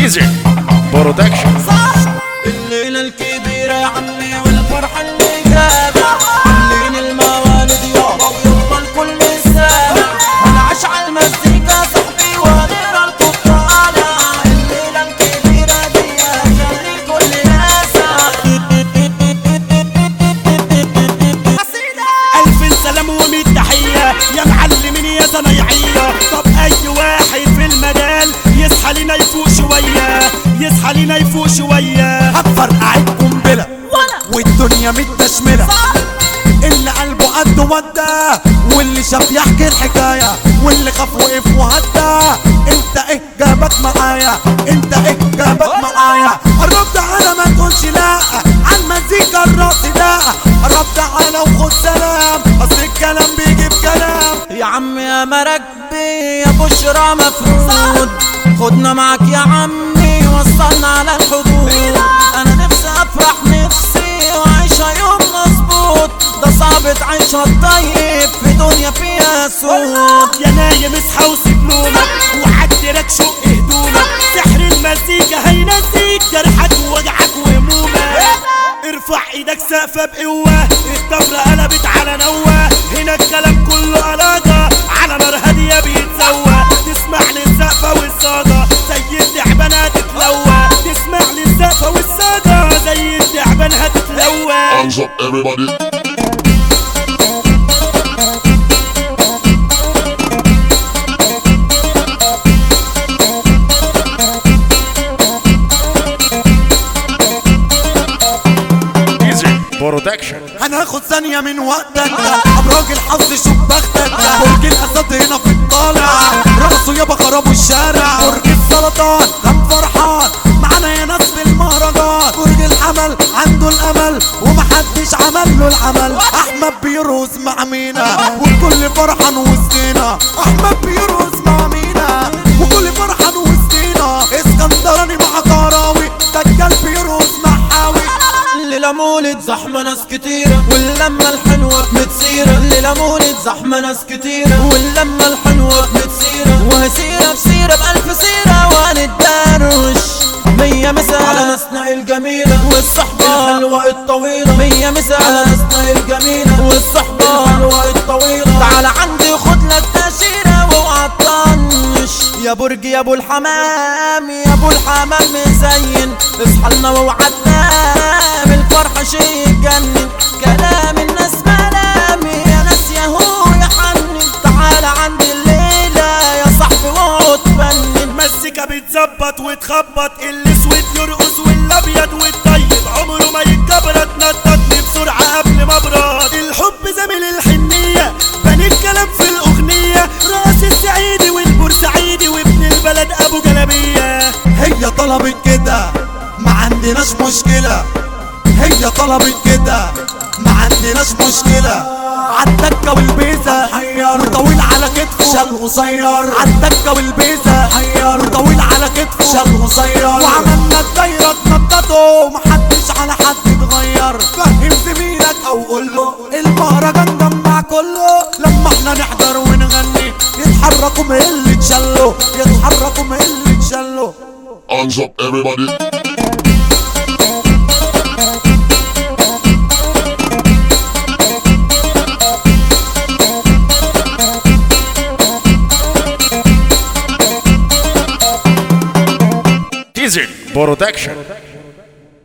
ديزل برودكشن. الليلة الكبيرة يا عمي والفرحة اللي جابة الليل الموالد يابا ويلا الكل سامع هنعيش على المزيكا صاحبي وغير القطالة. الليلة الكبيرة دي خلي الكل ناسع. ألف سلام ومية تحية يا معلمين يا صنايعية. طب أي واحد في المجال يصحى لينا يفوق شوية، يصحى لينا يفوق شوية. هتفرقعك قنبلة والدنيا متشملة، اللي قلبه قد ودى واللي شاف يحكي الحكاية واللي خاف وقف وهدى. انت ايه جابك معايا، انت ايه جابك معايا. قرب تعالى ما تقولش لا عالمزيكا الراس لا. قرب تعالى وخد سلام اصل الكلام بيجيب كلام. يا عم يا مراكبي يا بشرى مفروض خدنا معك يا عمي وصلنا على الحدود. انا نفسي افرح نفسي وعيشها يوم مظبوط، ده صعب تعيشها الطيب في دنيا فيها سود. يا نايم اصحى وسيب نومك وعدلك شق هدومك، سحر المزيكا هينسيك جرحك ووجعك وهمومك. ارفع ايدك سقفة بقوة، الطبلة قلبت على نوة، هنا الكلام كله علاقة على نار هادية بيتسوى. تسمع للسقفة والصاجة زي التعبان هتتلوى، تسمع للسقفة والصاجة زي التعبان هتتلوى. Hands up everybody. برودكشن. هناخد ثانية من وقتك ابراج الحظ شوف بختك. برج الاسد هنا في الطالع رقصوا يابا خربوا الشارع. برج السرطان كان فرحان معانا يا ناس في المهرجان. برج الحمل عنده الامل ومحدش عمل له العمل. احمد بيرقص مع مينا والكل فرحان وسطينا. احمد بيرقص مع مينا وكل فرحان وسطينا. اسكندراني مع كراوي دجال بيرقص مع حاوي. الليلة مولد زحمة ناس كتيرة واللمة الحلوة بمتسيرة. الليلة مولد زحمة ناس كتيرة واللمة الحلوة بمتسيرة. وهسيرة بسيرة بألف سيرة وهنتدروش. مية مسا على ناسنا الجميلة والصحبة الحلوة الطويلة. مية مسا على ناسنا الجميلة والصحبة الحلوة الطويلة. تعالى عندي خدلك تأشيرة واوعى تطنش. يا برج يا ابو الحمام يا ابو الحمام مزين، اصحى لنا واوعى تنام الفرحة شي يجنن. كلام الناس ملام يا ناس ياهو يا حنن. تعالى عندي الليلة يا صاحبي واقعد فنن. مزيكا بتظبط وتخبط، الاسود يرقص والابيض والطيب عمره ما يتجبرت. نططني بسرعة قبل ما ابرد. الحب زميل الحنية بني الكلام في الاغنية. راس السعيدي والبورسعيدي وابن البلد ابو جلبية. هي طلبت كده ما عندناش مشكلة، هي طلبت كده ما عندناش مشكلة. عالدكة والبيزة حير وطويل على كتفه شال قصير. عالدكة والبيزة حير وطويل على كتفه شال قصير. وعملنا الدايرة تنططه محدش على حد اتغير. فهم زميلك او قوله المهرجان جمع كله. لما احنا نحضر ونغني يتحركوا من اللي اتشلوا، يتحركوا من اللي اتشلوا. Hands up everybody. ديزل برودكشن.